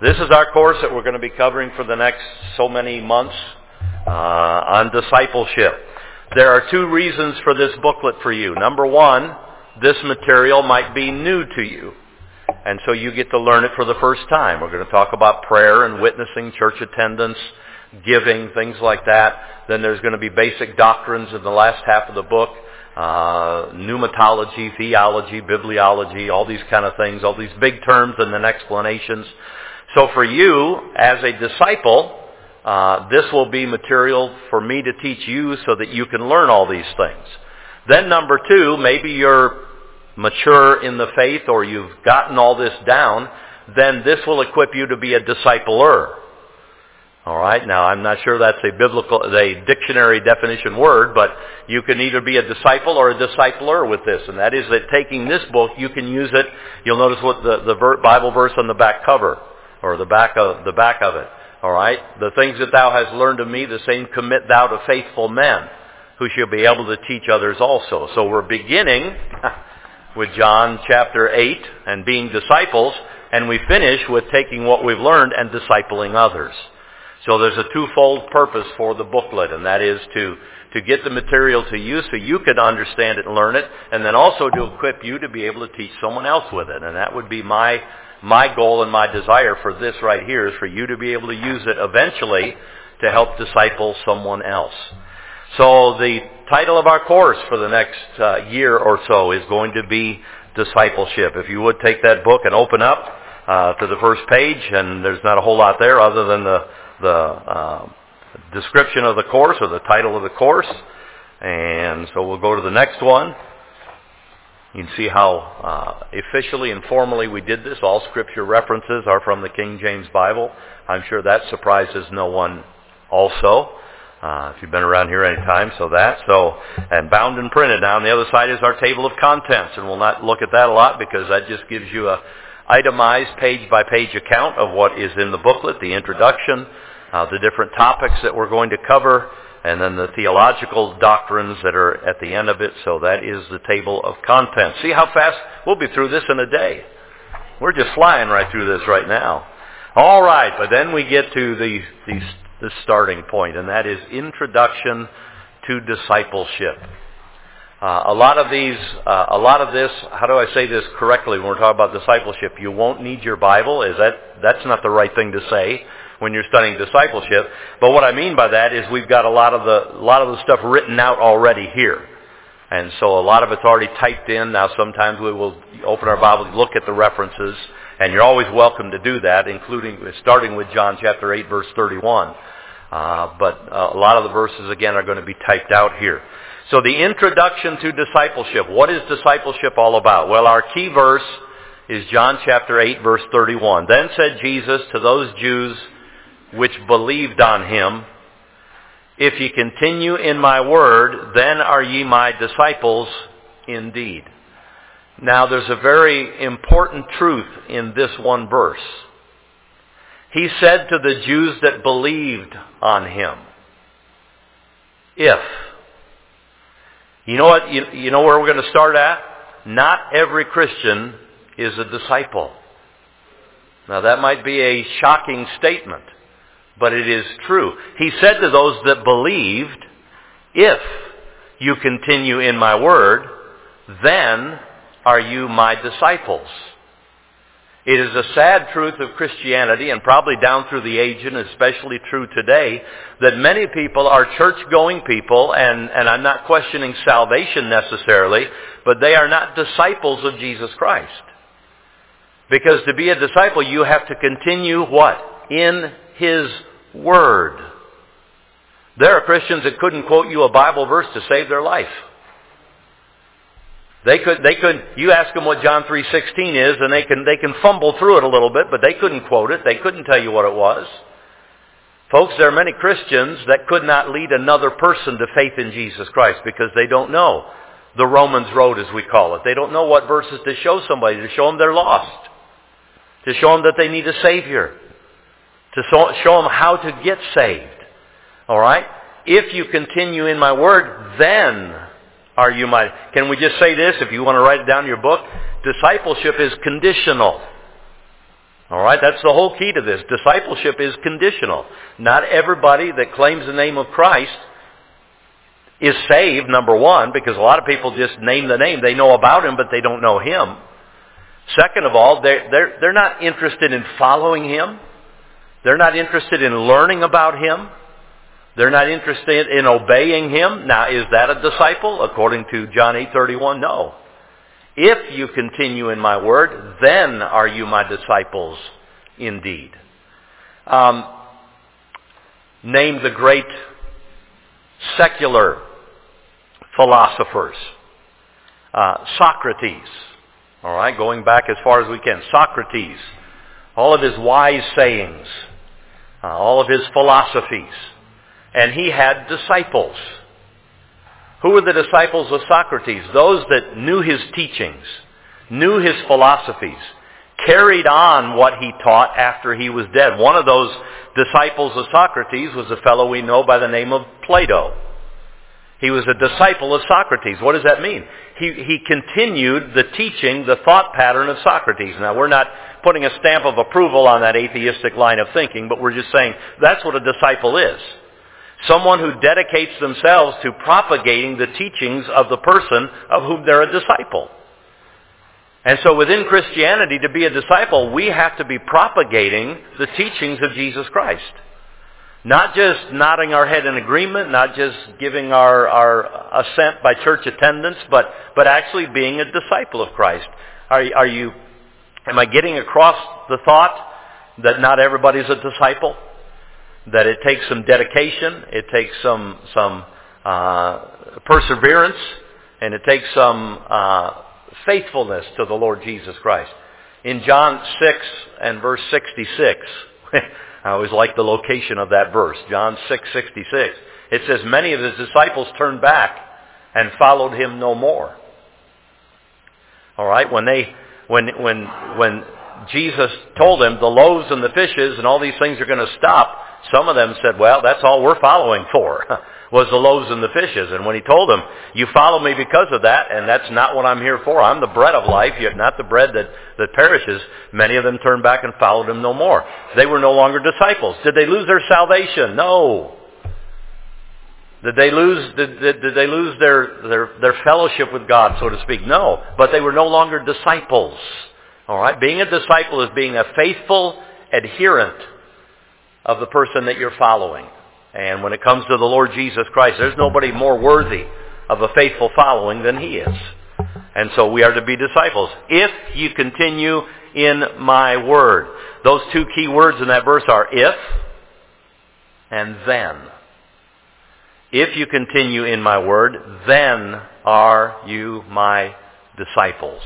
This is our course that we're going to be covering for the next so many months on discipleship. There are two reasons for this booklet for you. Number one, this material might be new to you, and so you get to learn it for the first time. We're going to talk about prayer and witnessing, church attendance, giving, things like that. Then there's going to be basic doctrines in the last half of the book, pneumatology, theology, bibliology, all these kind of things, all these big terms and then explanations. So for you, as a disciple, this will be material for me to teach you so that you can learn all these things. Then number two, maybe you're mature in the faith or you've gotten all this down, then this will equip you to be a discipler. All right, now I'm not sure that's a dictionary definition word, but you can either be a disciple or a discipler with this, and that is that taking this book, you can use it. You'll notice what the Bible verse on the back cover, or the back of it. All right, the things that thou hast learned of me, the same commit thou to faithful men, who shall be able to teach others also. So we're beginning with John chapter 8 and being disciples, and we finish with taking what we've learned and discipling others. So there's a twofold purpose for the booklet, and that is to get the material to you so you can understand it and learn it, and then also to equip you to be able to teach someone else with it. And that would be my goal and my desire for this right here, is for you to be able to use it eventually to help disciple someone else. So the title of our course for the next year or so is going to be Discipleship. If you would take that book and open up to the first page, and there's not a whole lot there other than the description of the course or the title of the course. And so we'll go to the next one. You can see how officially and formally we did this. All scripture references are from the King James Bible. I'm sure that surprises no one also, if you've been around here any time. And bound and printed. Now on the other side is our table of contents, and we'll not look at that a lot because that just gives you a itemized page-by-page account of what is in the booklet, the introduction, the different topics that we're going to cover, and then the theological doctrines that are at the end of it. So that is the table of contents. See how fast we'll be through this in a day. We're just flying right through this right now. All right, but then we get to the starting point, and that is Introduction to Discipleship. A lot of this, how do I say this correctly when we're talking about discipleship? You won't need your Bible. That's not the right thing to say when you're studying discipleship. But what I mean by that is we've got a lot of the stuff written out already here. And so a lot of it's already typed in. Now sometimes we will open our Bible, look at the references, and you're always welcome to do that, starting with John chapter 8, verse 31. But a lot of the verses, again, are going to be typed out here. So the introduction to discipleship. What is discipleship all about? Well, our key verse is John chapter 8, verse 31. Then said Jesus to those Jews which believed on him, if ye continue in my word, then are ye my disciples indeed. Now there's a very important truth in this one verse. He said to the Jews that believed on him, if. You know what? You know where we're going to start at? Not every Christian is a disciple. Now that might be a shocking statement, but it is true. He said to those that believed, if you continue in my word, then are you my disciples. It is a sad truth of Christianity, and probably down through the age, and especially true today, that many people are church-going people, and I'm not questioning salvation necessarily, but they are not disciples of Jesus Christ. Because to be a disciple, you have to continue what? In His Word. There are Christians that couldn't quote you a Bible verse to save their life. They could. You ask them what John 3:16 is, and they can fumble through it a little bit, but they couldn't quote it. They couldn't tell you what it was. Folks, there are many Christians that could not lead another person to faith in Jesus Christ because they don't know the Romans road, as we call it. They don't know what verses to show somebody, to show them they're lost, to show them that they need a Savior, to show them how to get saved. All right? If you continue in my word, then are you my... Can we just say this, if you want to write it down in your book? Discipleship is conditional. All right, that's the whole key to this. Discipleship is conditional. Not everybody that claims the name of Christ is saved, number one, because a lot of people just name the name. They know about Him, but they don't know Him. Second of all, they're not interested in following Him. They're not interested in learning about Him. They're not interested in obeying Him. Now, is that a disciple? According to John 8:31, no. If you continue in my word, then are you my disciples indeed. Name the great secular philosophers. Socrates. All right, going back as far as we can. Socrates. All of his wise sayings. All of his philosophies. And he had disciples. Who were the disciples of Socrates? Those that knew his teachings, knew his philosophies, carried on what he taught after he was dead. One of those disciples of Socrates was a fellow we know by the name of Plato. He was a disciple of Socrates. What does that mean? He continued the teaching, the thought pattern of Socrates. Now, we're not putting a stamp of approval on that atheistic line of thinking, but we're just saying that's what a disciple is. Someone who dedicates themselves to propagating the teachings of the person of whom they're a disciple. And so within Christianity, to be a disciple, we have to be propagating the teachings of Jesus Christ. Not just nodding our head in agreement, not just giving our assent by church attendance, but actually being a disciple of Christ. Am I getting across the thought that not everybody's a disciple? That it takes some dedication, it takes some perseverance, and it takes some faithfulness to the Lord Jesus Christ. In John 6 and verse 66, I always like the location of that verse, John 6:66. It says, many of his disciples turned back and followed him no more. All right, when Jesus told them the loaves and the fishes and all these things are going to stop, some of them said, well, that's all we're following for, was the loaves and the fishes. And when he told them, you follow me because of that, and that's not what I'm here for. I'm the bread of life, yet not the bread that perishes. Many of them turned back and followed him no more. They were no longer disciples. Did they lose their salvation? No. Did they lose their fellowship with God, so to speak? No. But they were no longer disciples. All right? Being a disciple is being a faithful adherent of the person that you're following. And when it comes to the Lord Jesus Christ, there's nobody more worthy of a faithful following than He is. And so we are to be disciples. If you continue in my word. Those two key words in that verse are if and then. If you continue in my word, then are you my disciples.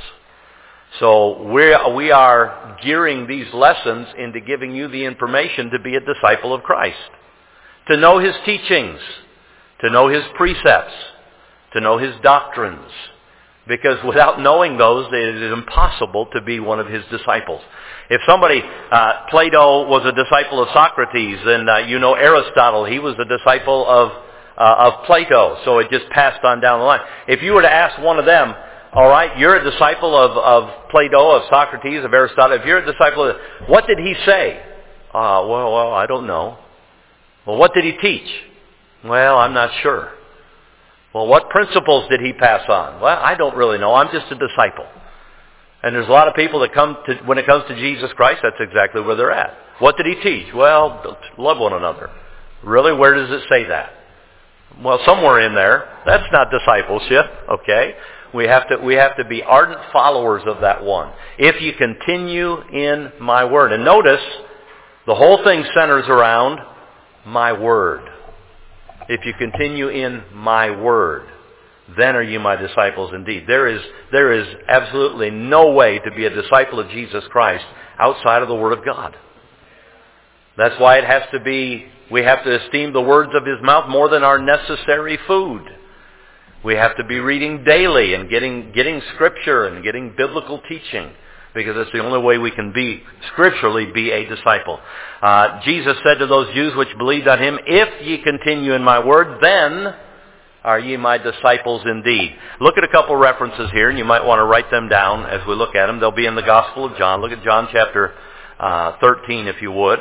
So we are gearing these lessons into giving you the information to be a disciple of Christ. To know His teachings, to know His precepts, to know His doctrines. Because without knowing those, it is impossible to be one of His disciples. If somebody, Plato was a disciple of Socrates, then you know Aristotle, he was a disciple of Plato. So it just passed on down the line. If you were to ask one of them, all right, you're a disciple of Plato, of Socrates, of Aristotle. If you're a disciple of, what did he say? Well, I don't know. Well, what did he teach? Well, I'm not sure. Well, what principles did he pass on? Well, I don't really know. I'm just a disciple. And there's a lot of people that when it comes to Jesus Christ, that's exactly where they're at. What did he teach? Well, love one another. Really? Where does it say that? Well, somewhere in there. That's not discipleship, okay? We have to be ardent followers of that one. If you continue in my word. And notice, the whole thing centers around my word. If you continue in my word, then are you my disciples indeed. There is absolutely no way to be a disciple of Jesus Christ outside of the Word of God. That's why we have to esteem the words of His mouth more than our necessary food. We have to be reading daily and getting Scripture and getting biblical teaching, because it's the only way we can scripturally be a disciple. Jesus said to those Jews which believed on Him, if ye continue in my word, then are ye my disciples indeed. Look at a couple references here, and you might want to write them down as we look at them. They'll be in the Gospel of John. Look at John chapter 13, if you would.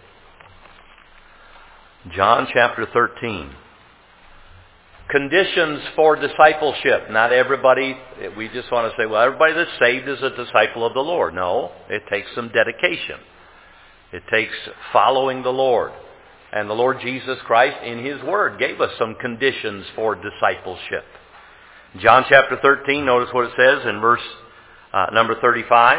John chapter 13. Conditions for discipleship. Not everybody, we just want to say, well, everybody that's saved is a disciple of the Lord. No, it takes some dedication. It takes following the Lord. And the Lord Jesus Christ, in His Word, gave us some conditions for discipleship. John chapter 13, notice what it says in verse number 35.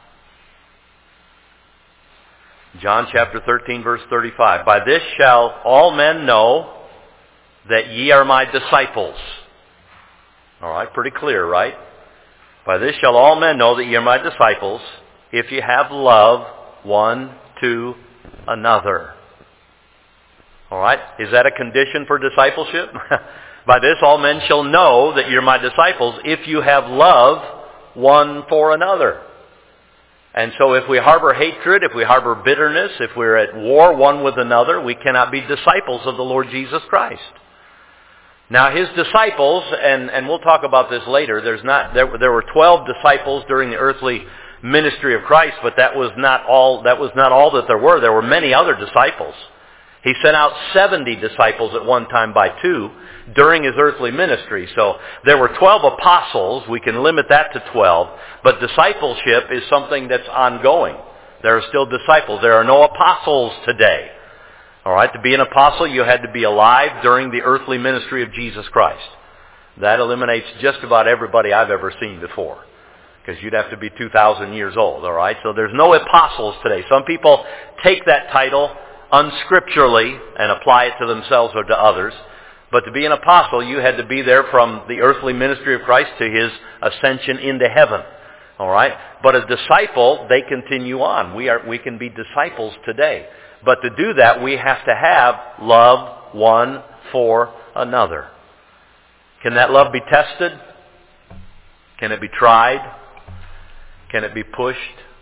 John chapter 13, verse 35. By this shall all men know that ye are my disciples. All right, pretty clear, right? By this shall all men know that ye are my disciples, if ye have love one to another. All right, is that a condition for discipleship? By this all men shall know that you're my disciples, if you have love one for another. And so if we harbor hatred, if we harbor bitterness, if we're at war one with another, we cannot be disciples of the Lord Jesus Christ. Now His disciples, and we'll talk about this later, there were 12 disciples during the earthly ministry of Christ, but that was not all that there were. There were many other disciples. He sent out 70 disciples at one time by two during His earthly ministry. So there were 12 apostles. We can limit that to 12. But discipleship is something that's ongoing. There are still disciples. There are no apostles today. All right, to be an apostle, you had to be alive during the earthly ministry of Jesus Christ. That eliminates just about everybody I've ever seen before, because you'd have to be 2,000 years old. All right, so there's no apostles today. Some people take that title unscripturally and apply it to themselves or to others. But to be an apostle, you had to be there from the earthly ministry of Christ to His ascension into heaven. All right, but a disciple, they continue on. We can be disciples today. But to do that, we have to have love one for another. Can that love be tested? Can it be tried? Can it be pushed?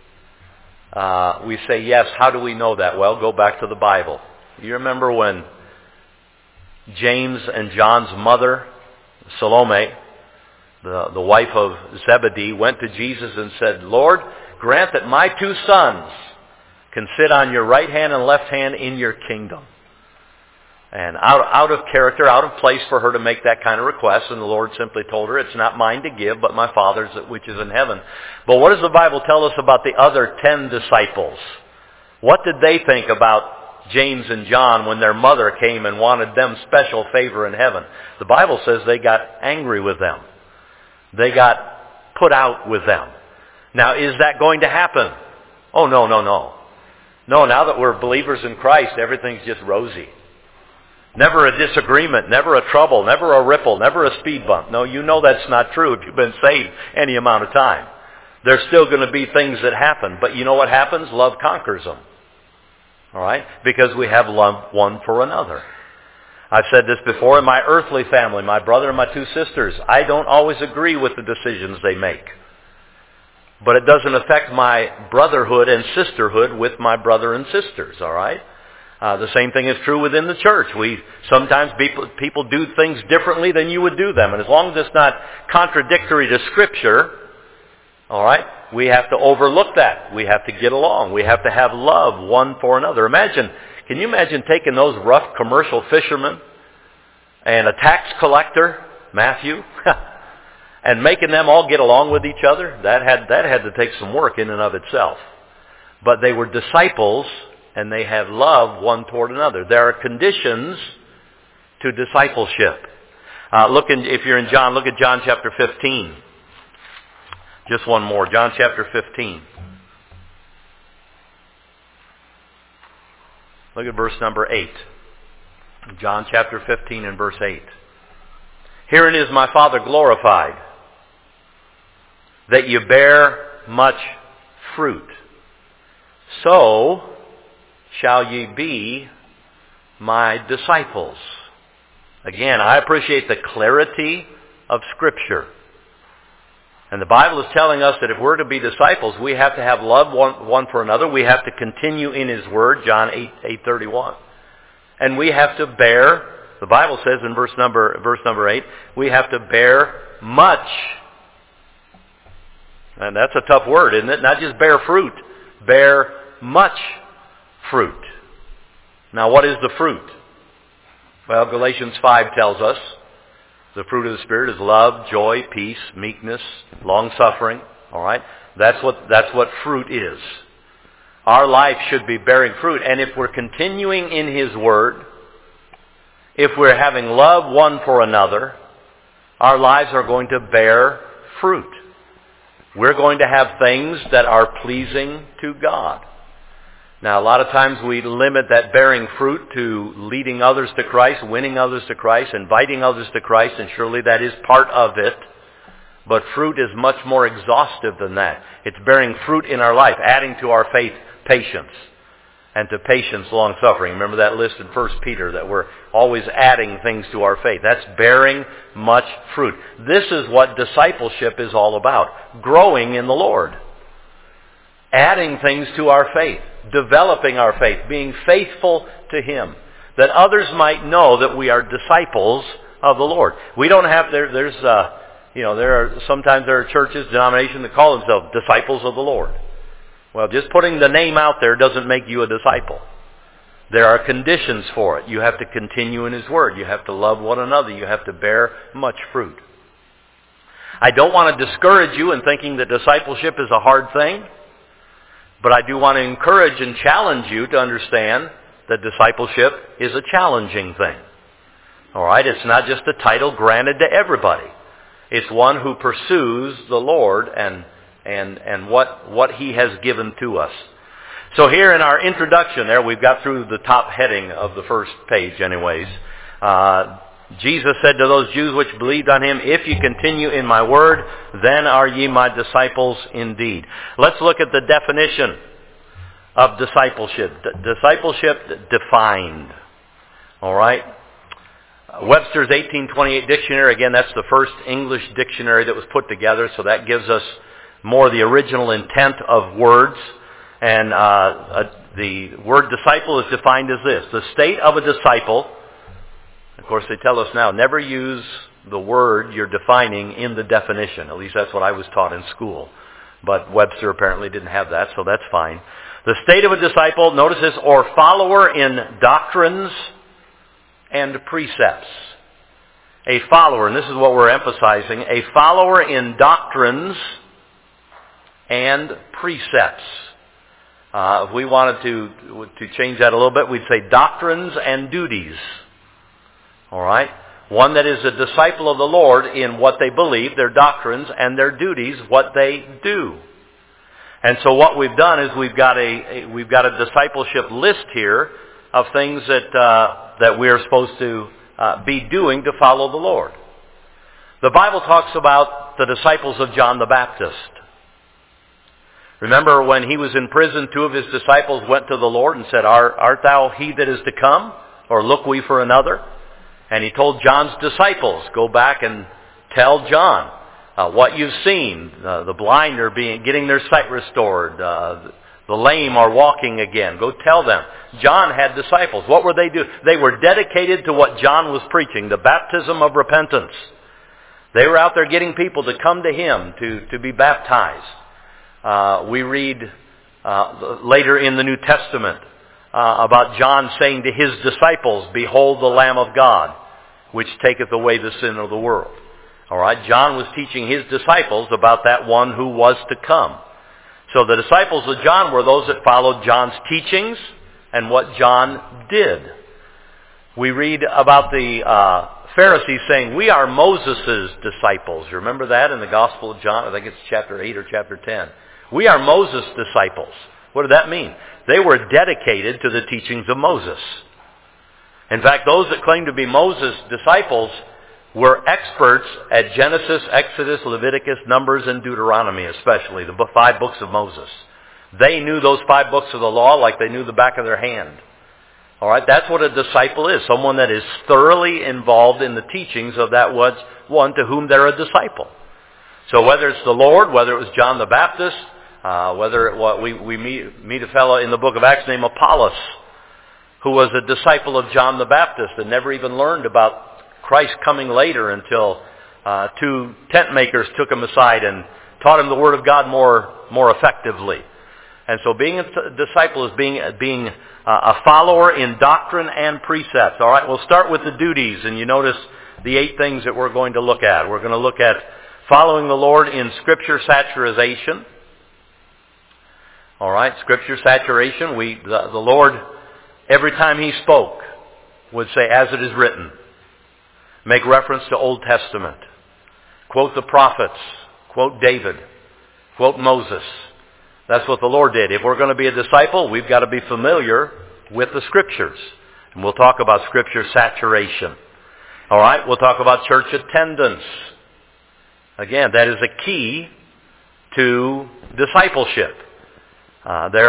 We say yes. How do we know that? Well, go back to the Bible. You remember when James and John's mother, Salome, the wife of Zebedee, went to Jesus and said, Lord, grant that my two sons can sit on your right hand and left hand in your kingdom. And out of character, out of place for her to make that kind of request, and the Lord simply told her, it's not mine to give, but my Father's which is in heaven. But what does the Bible tell us about the other 10 disciples? What did they think about James and John when their mother came and wanted them special favor in heaven? The Bible says they got angry with them. They got put out with them. Now, is that going to happen? Oh, no. No, now that we're believers in Christ, everything's just rosy. Never a disagreement, never a trouble, never a ripple, never a speed bump. No, you know that's not true if you've been saved any amount of time. There's still going to be things that happen. But you know what happens? Love conquers them. All right? Because we have love one for another. I've said this before in my earthly family, my brother and my two sisters. I don't always agree with the decisions they make. But it doesn't affect my brotherhood and sisterhood with my brother and sisters, all right? The same thing is true within the church. Sometimes people do things differently than you would do them. And as long as it's not contradictory to Scripture, all right, we have to overlook that. We have to get along. We have to have love one for another. Can you imagine taking those rough commercial fishermen and a tax collector, Matthew, and making them all get along with each other? That had to take some work in and of itself. But they were disciples, and they have love one toward another. There are conditions to discipleship. If you're in John, look at John chapter 15. Just one more. John chapter 15. Look at verse number 8. John chapter 15 and verse 8. Herein is my Father glorified, that you bear much fruit. So shall ye be my disciples. Again, I appreciate the clarity of Scripture. And the Bible is telling us that if we're to be disciples, we have to have love one for another. We have to continue in His Word, John 8:31. And we have to bear, the Bible says in verse number 8, we have to bear much. And that's a tough word, isn't it? Not just bear fruit, bear much fruit. Now, what is the fruit? Well, Galatians 5 tells us the fruit of the Spirit is love, joy, peace, meekness, long-suffering. All right? That's what fruit is. Our life should be bearing fruit. And if we're continuing in His Word, if we're having love one for another, our lives are going to bear fruit. We're going to have things that are pleasing to God. Now, a lot of times we limit that bearing fruit to leading others to Christ, winning others to Christ, inviting others to Christ, and surely that is part of it. But fruit is much more exhaustive than that. It's bearing fruit in our life, adding to our faith patience, and to patience long-suffering. Remember that list in 1 Peter, that we're always adding things to our faith. That's bearing much fruit. This is what discipleship is all about. Growing in the Lord. Adding things to our faith. Developing our faith. Being faithful to Him. That others might know that we are disciples of the Lord. We don't have, sometimes there are churches, denominations that call themselves disciples of the Lord. Well, just putting the name out there doesn't make you a disciple. There are conditions for it. You have to continue in His Word. You have to love one another. You have to bear much fruit. I don't want to discourage you in thinking that discipleship is a hard thing, but I do want to encourage and challenge you to understand that discipleship is a challenging thing. All right? It's not just a title granted to everybody. It's one who pursues the Lord and what He has given to us. So here in our introduction there, we've got through the top heading of the first page anyways. Jesus said to those Jews which believed on Him, "If you continue in my word, then are ye my disciples indeed." Let's look at the definition of discipleship. Discipleship defined. All right? Webster's 1828 dictionary, again, that's the first English dictionary that was put together, so that gives us more the original intent of words. And the word disciple is defined as this: the state of a disciple. Of course, they tell us now, never use the word you're defining in the definition. At least that's what I was taught in school. But Webster apparently didn't have that, so that's fine. The state of a disciple, notice this, or follower in doctrines and precepts. A follower, and this is what we're emphasizing, a follower in doctrines and precepts. If we wanted to change that a little bit, we'd say doctrines and duties. All right? One that is a disciple of the Lord in what they believe, their doctrines, and their duties, what they do. And so what we've done is we've got a discipleship list here of things that we are supposed to be doing to follow the Lord. The Bible talks about the disciples of John the Baptist. Remember when he was in prison, two of his disciples went to the Lord and said, Art thou he that is to come, or look we for another? And he told John's disciples, go back and tell John what you've seen. The blind are getting their sight restored. The lame are walking again. Go tell them. John had disciples. What were they doing? They were dedicated to what John was preaching, the baptism of repentance. They were out there getting people to come to him to be baptized. We read later in the New Testament about John saying to his disciples, "Behold the Lamb of God, which taketh away the sin of the world." All right, John was teaching his disciples about that one who was to come. So the disciples of John were those that followed John's teachings and what John did. We read about the Pharisees saying, "We are Moses' disciples." You remember that in the Gospel of John? I think it's chapter 8 or chapter 10. We are Moses' disciples. What did that mean? They were dedicated to the teachings of Moses. In fact, those that claimed to be Moses' disciples were experts at Genesis, Exodus, Leviticus, Numbers, and Deuteronomy especially, the 5 books of Moses. They knew those 5 books of the law like they knew the back of their hand. All right, that's what a disciple is, someone that is thoroughly involved in the teachings of that one to whom they're a disciple. So whether it's the Lord, whether it was John the Baptist, we meet a fellow in the book of Acts named Apollos, who was a disciple of John the Baptist and never even learned about Christ coming later until 2 tent makers took him aside and taught him the Word of God more effectively. And so being a disciple is being a follower in doctrine and precepts. All right, we'll start with the duties, and you notice the 8 things that we're going to look at. We're going to look at following the Lord in Scripture saturation. All right, Scripture saturation. The Lord, every time He spoke, would say, "As it is written." Make reference to Old Testament. Quote the prophets. Quote David. Quote Moses. That's what the Lord did. If we're going to be a disciple, we've got to be familiar with the Scriptures. And we'll talk about Scripture saturation. All right, we'll talk about church attendance. Again, that is a key to discipleship. There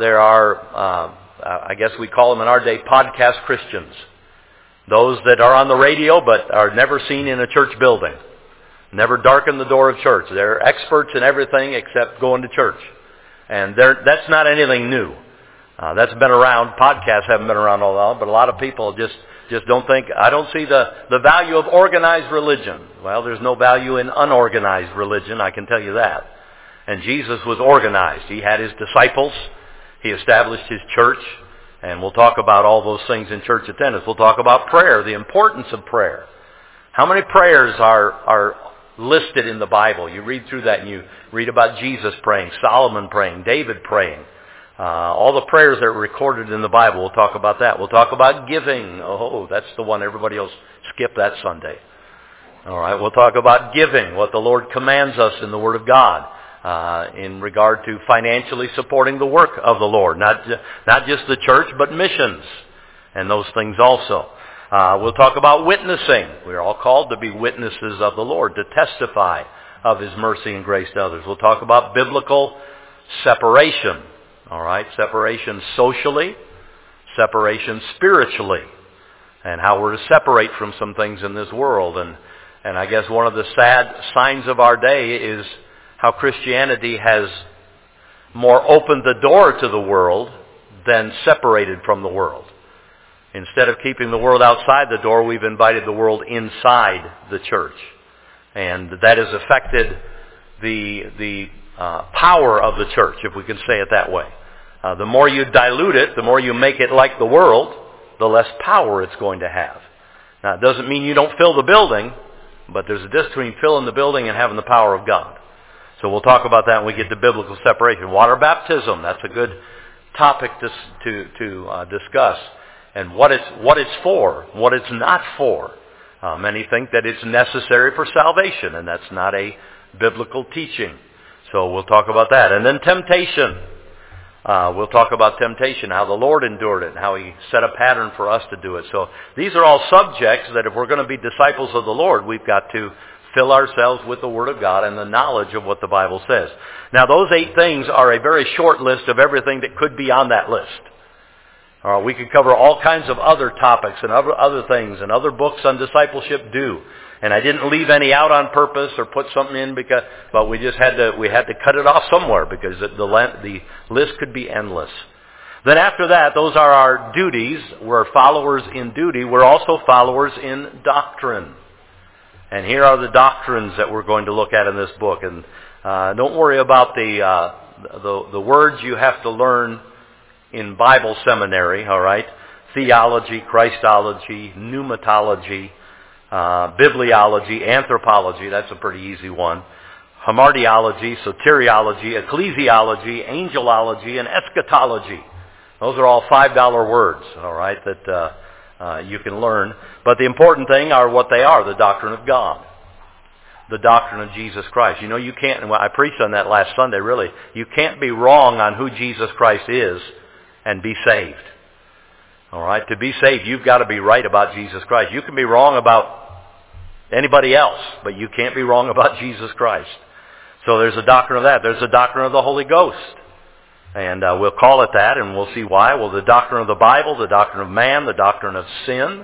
are, I guess we call them in our day, podcast Christians. Those that are on the radio but are never seen in a church building. Never darken the door of church. They're experts in everything except going to church. And that's not anything new. That's been around. Podcasts haven't been around all long, but a lot of people just don't think, I don't see the value of organized religion. Well, there's no value in unorganized religion, I can tell you that. And Jesus was organized. He had His disciples. He established His church. And we'll talk about all those things in church attendance. We'll talk about prayer, the importance of prayer. How many prayers are listed in the Bible? You read through that and you read about Jesus praying, Solomon praying, David praying. All the prayers that are recorded in the Bible, we'll talk about that. We'll talk about giving. Oh, that's the one everybody else skip that Sunday. All right, we'll talk about giving, what the Lord commands us in the Word of God. In regard to financially supporting the work of the Lord. Not just the church, but missions and those things also. We'll talk about witnessing. We're all called to be witnesses of the Lord, to testify of His mercy and grace to others. We'll talk about biblical separation. All right, separation socially, separation spiritually, and how we're to separate from some things in this world. And I guess one of the sad signs of our day is how Christianity has more opened the door to the world than separated from the world. Instead of keeping the world outside the door, we've invited the world inside the church. And that has affected the power of the church, if we can say it that way. The more you dilute it, the more you make it like the world, the less power it's going to have. Now, it doesn't mean you don't fill the building, but there's a difference between filling the building and having the power of God. So we'll talk about that when we get to biblical separation. Water baptism, that's a good topic to discuss. And what it's for, what it's not for. Many think that it's necessary for salvation, and that's not a biblical teaching. So we'll talk about that. And then temptation. We'll talk about temptation, how the Lord endured it, and how He set a pattern for us to do it. So these are all subjects that if we're going to be disciples of the Lord, we've got to fill ourselves with the Word of God and the knowledge of what the Bible says. Now, those 8 things are a very short list of everything that could be on that list. We could cover all kinds of other topics and other things, and other books on discipleship do. And I didn't leave any out on purpose or put something in but we just had to cut it off somewhere because the list could be endless. Then after that, those are our duties. We're followers in duty. We're also followers in doctrine. And here are the doctrines that we're going to look at in this book. And don't worry about the words you have to learn in Bible seminary, all right? Theology, Christology, pneumatology, bibliology, anthropology, that's a pretty easy one. Hamartiology, soteriology, ecclesiology, angelology, and eschatology. Those are all $5 words, all right, that you can learn. But the important thing are what they are, the doctrine of God. The doctrine of Jesus Christ. You know, you can't, well, I preached on that last Sunday, really. You can't be wrong on who Jesus Christ is and be saved. All right? To be saved, you've got to be right about Jesus Christ. You can be wrong about anybody else, but you can't be wrong about Jesus Christ. So there's a doctrine of that. There's a doctrine of the Holy Ghost. And we'll call it that, and we'll see why. Well, the doctrine of the Bible, the doctrine of man, the doctrine of sin,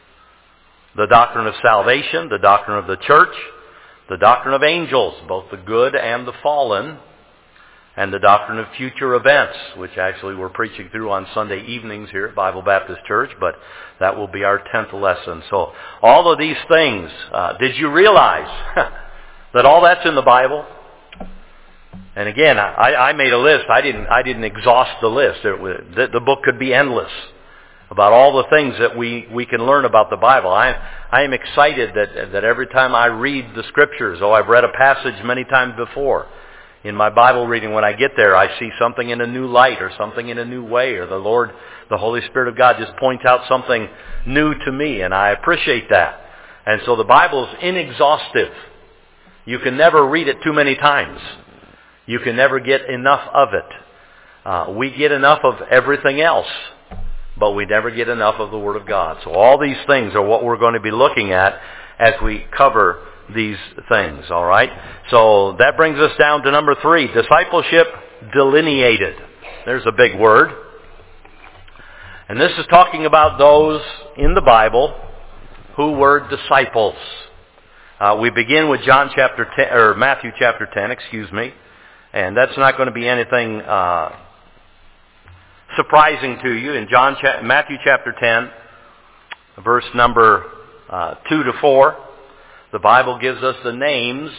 the doctrine of salvation, the doctrine of the church, the doctrine of angels, both the good and the fallen, and the doctrine of future events, which actually we're preaching through on Sunday evenings here at Bible Baptist Church, but that will be our 10th lesson. So all of these things, did you realize that all that's in the Bible? And again, I made a list. I didn't exhaust the list. The book could be endless about all the things that we can learn about the Bible. I am excited that every time I read the Scriptures, I've read a passage many times before. In my Bible reading, when I get there, I see something in a new light or something in a new way, or the Holy Spirit of God just points out something new to me, and I appreciate that. And so the Bible is inexhaustive. You can never read it too many times. You can never get enough of it. We get enough of everything else, but we never get enough of the Word of God. So all these things are what we're going to be looking at as we cover these things, all right? So that brings us down to number 3, discipleship delineated. There's a big word. And this is talking about those in the Bible who were disciples. We begin with Matthew chapter 10, and that's not going to be anything surprising to you. In Matthew chapter 10, verse number 2 to 4, the Bible gives us the names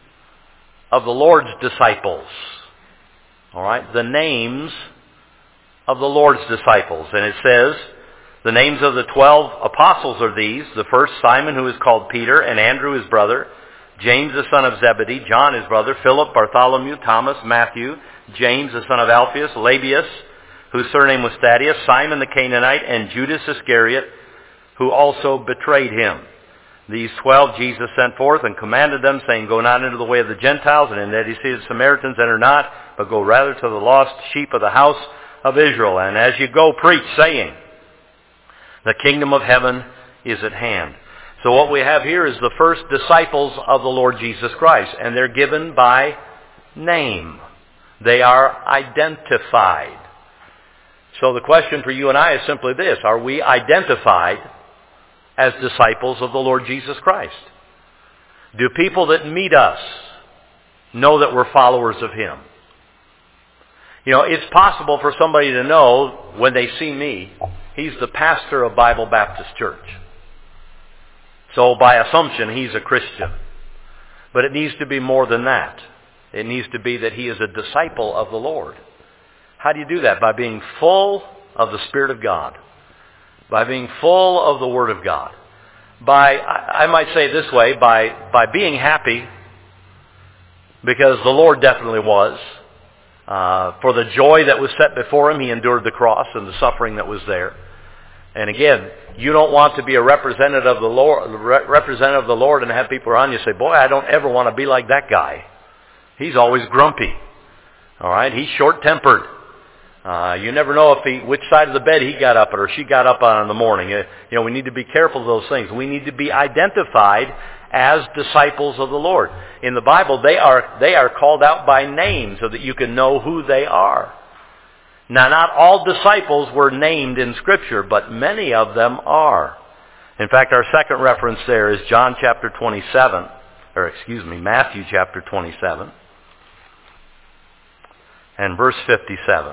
of the Lord's disciples. All right, the names of the Lord's disciples. And it says, the names of the 12 apostles are these. The first, Simon, who is called Peter, and Andrew his brother, James the son of Zebedee, John his brother, Philip, Bartholomew, Thomas, Matthew, James the son of Alphaeus, Lebbaeus, whose surname was Thaddeus, Simon the Canaanite, and Judas Iscariot, who also betrayed him. These 12 Jesus sent forth and commanded them, saying, Go not into the way of the Gentiles, and in that he said, Samaritans enter not, but go rather to the lost sheep of the house of Israel. And as you go, preach, saying, The kingdom of heaven is at hand. So what we have here is the first disciples of the Lord Jesus Christ, and they're given by name. They are identified. So the question for you and I is simply this: are we identified as disciples of the Lord Jesus Christ? Do people that meet us know that we're followers of Him? You know, it's possible for somebody to know when they see me, he's the pastor of Bible Baptist Church. So by assumption, he's a Christian. But it needs to be more than that. It needs to be that he is a disciple of the Lord. How do you do that? By being full of the Spirit of God. By being full of the Word of God. By, I might say it this way, by being happy, because the Lord definitely was. For the joy that was set before Him, He endured the cross and the suffering that was there. And again, you don't want to be a representative of the Lord and have people around you say, boy, I don't ever want to be like that guy. He's always grumpy. All right? He's short-tempered. You never know which side of the bed he got up at or she got up on in the morning. You know, we need to be careful of those things. We need to be identified as disciples of the Lord. In the Bible, they are called out by name so that you can know who they are. Now, not all disciples were named in Scripture, but many of them are. In fact, our second reference there is Matthew chapter 27. And verse 57.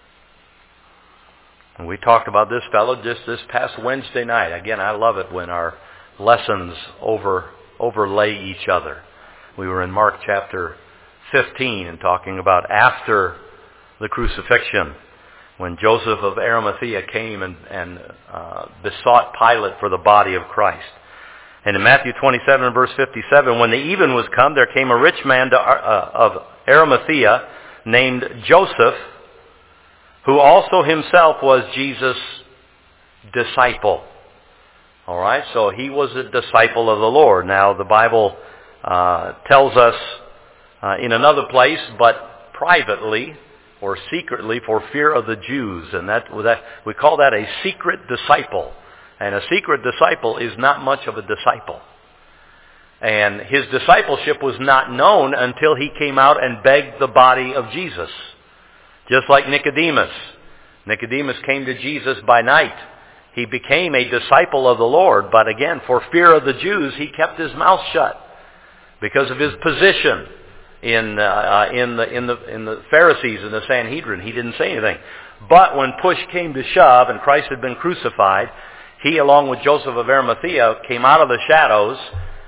And we talked about this fellow just this past Wednesday night. Again, I love it when our lessons overlay each other. We were in Mark chapter 15 and talking about after the crucifixion, when Joseph of Arimathea came and besought Pilate for the body of Christ. And in Matthew 27 verse 57, when the even was come, there came a rich man of Arimathea named Joseph, who also himself was Jesus' disciple. All right, so he was a disciple of the Lord. Now, the Bible tells us in another place, but privately or secretly for fear of the Jews. And that we call that a secret disciple. And a secret disciple is not much of a disciple. And his discipleship was not known until he came out and begged the body of Jesus. Just like Nicodemus. Nicodemus came to Jesus by night. He became a disciple of the Lord, but again, for fear of the Jews, he kept his mouth shut because of his position in the Pharisees and the Sanhedrin. He didn't say anything. But when push came to shove and Christ had been crucified, he, along with Joseph of Arimathea, came out of the shadows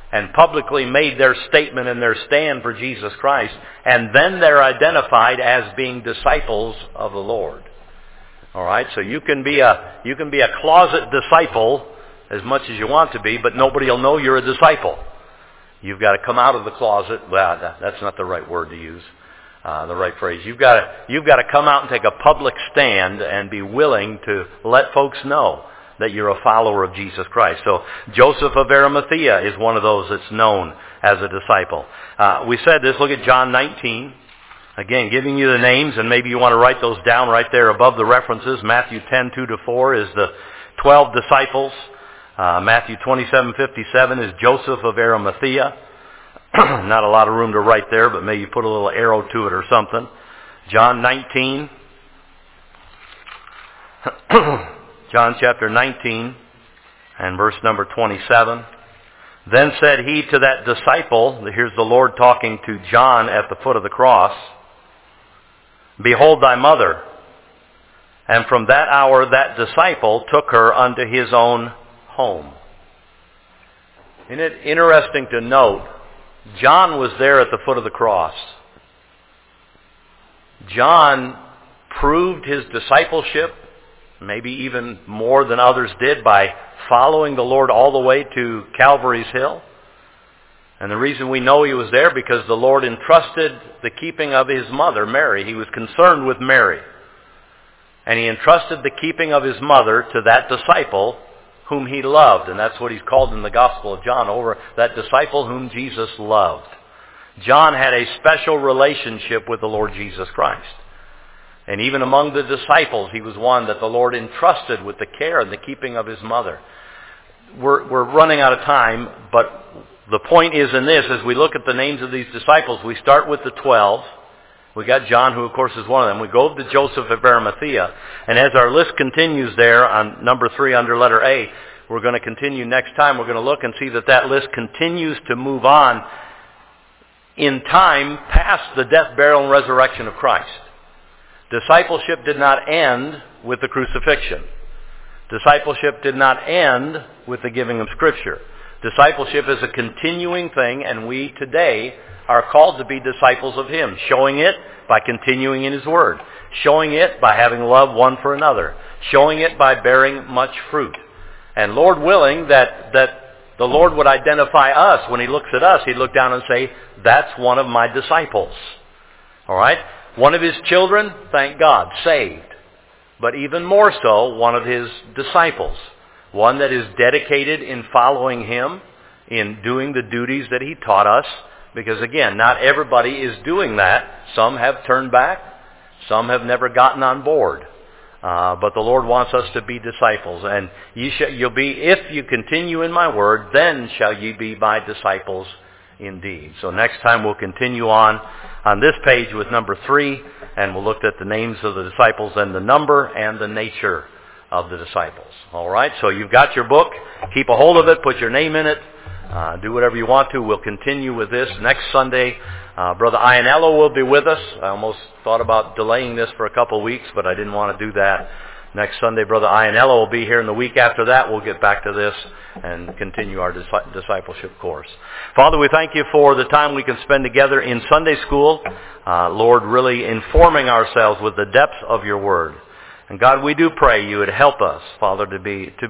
and publicly made their statement and their stand for Jesus Christ, and then they're identified as being disciples of the Lord. All right, so you can be a closet disciple as much as you want to be, but nobody will know you're a disciple. You've got to come out of the closet. Well, that's not the right word to use, the right phrase. You've got to come out and take a public stand and be willing to let folks know that you're a follower of Jesus Christ. So Joseph of Arimathea is one of those that's known as a disciple. We said this. Look at John 19. Again, giving you the names, and maybe you want to write those down right there above the references. Matthew 10:2-4 is the 12 disciples. Matthew 27:57 is Joseph of Arimathea. Not a lot of room to write there, but maybe put a little arrow to it or something. John 19. John chapter 19 and verse number 27. Then said he to that disciple, here's the Lord talking to John at the foot of the cross, Behold thy mother. And from that hour that disciple took her unto his own home. Isn't it interesting to note, John was there at the foot of the cross. John proved his discipleship, maybe even more than others did, by following the Lord all the way to Calvary's Hill. And the reason we know he was there, because the Lord entrusted the keeping of his mother, Mary. He was concerned with Mary. And he entrusted the keeping of his mother to that disciple whom he loved. And that's what he's called in the Gospel of John, over that disciple whom Jesus loved. John had a special relationship with the Lord Jesus Christ. And even among the disciples, he was one that the Lord entrusted with the care and the keeping of his mother. We're running out of time, but the point is in this, as we look at the names of these disciples, we start with the 12. We got John, who of course is one of them. We go to Joseph of Arimathea. And as our list continues there on number 3 under letter A, we're going to continue next time. We're going to look and see that list continues to move on in time past the death, burial, and resurrection of Christ. Discipleship did not end with the crucifixion. Discipleship did not end with the giving of Scripture. Discipleship is a continuing thing, and we today are called to be disciples of Him, showing it by continuing in His Word, showing it by having love one for another, showing it by bearing much fruit. And Lord willing, that the Lord would identify us. When He looks at us, He'd look down and say, that's one of my disciples. All right? One of His children, thank God, saved. But even more so, one of His disciples. One that is dedicated in following Him, in doing the duties that He taught us. Because again, not everybody is doing that. Some have turned back. Some have never gotten on board. But the Lord wants us to be disciples. And you'll be, if you continue in my word, then shall ye be my disciples indeed. So next time we'll continue on this page with number 3, and we'll look at the names of the disciples and the number and the nature of the disciples. All right, so you've got your book. Keep a hold of it. Put your name in it. Do whatever you want to. We'll continue with this next Sunday. Brother Ianello will be with us. I almost thought about delaying this for a couple of weeks, but I didn't want to do that. Next Sunday, Brother Ianello will be here, and the week after that, we'll get back to this and continue our discipleship course. Father, we thank you for the time we can spend together in Sunday school. Lord, really informing ourselves with the depth of your word. And God, we do pray you would help us, Father, to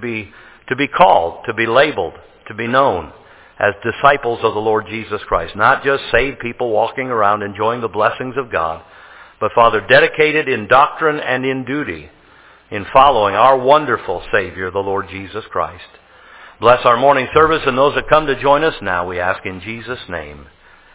be called, to be labeled, to be known as disciples of the Lord Jesus Christ. Not just saved people walking around enjoying the blessings of God, but, Father, dedicated in doctrine and in duty in following our wonderful Savior, the Lord Jesus Christ. Bless our morning service and those that come to join us now, we ask in Jesus' name.